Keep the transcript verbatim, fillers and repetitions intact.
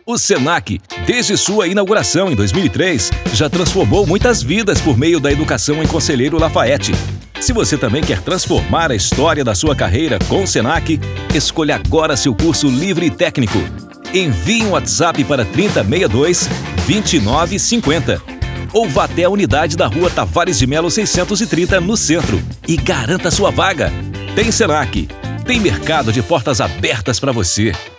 O Senac, desde sua inauguração em dois mil e três, já transformou muitas vidas por meio da educação em Conselheiro Lafaiete. Se você também quer transformar a história da sua carreira com o Senac, escolha agora seu curso livre e técnico. Envie um WhatsApp para trinta, sessenta e dois, vinte e nove, cinquenta. Ou vá até a unidade da Rua Tavares de Melo seiscentos e trinta, no centro, e garanta sua vaga. Tem Senac. Tem mercado de portas abertas para você.